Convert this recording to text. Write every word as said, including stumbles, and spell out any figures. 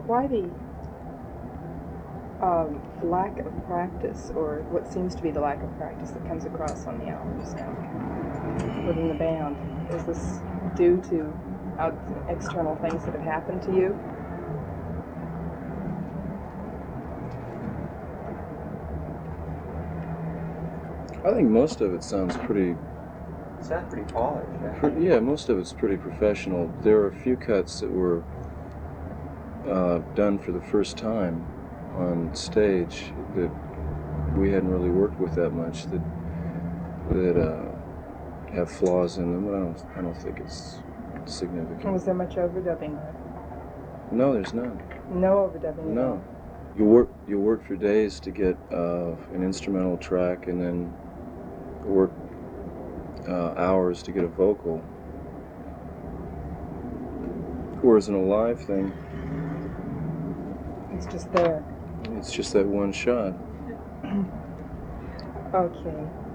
Why the um, lack of practice, or what seems to be the lack of practice that comes across on the albums now within the band? Is this due to out external things that have happened to you? I think most of it sounds pretty. It sounds pretty polished. Yeah. Pretty, yeah, most of it's pretty professional. There are a few cuts that were uh, done for the first time on stage that we hadn't really worked with that much. That that uh, have flaws in them, but I don't. I don't think it's significant. Was there much overdubbing? No, there's none. No overdubbing. No. You work. You work for days to get uh, an instrumental track, and then work uh, hours to get a vocal. Whereas in a live thing, It's just there. it's just that one shot. Okay.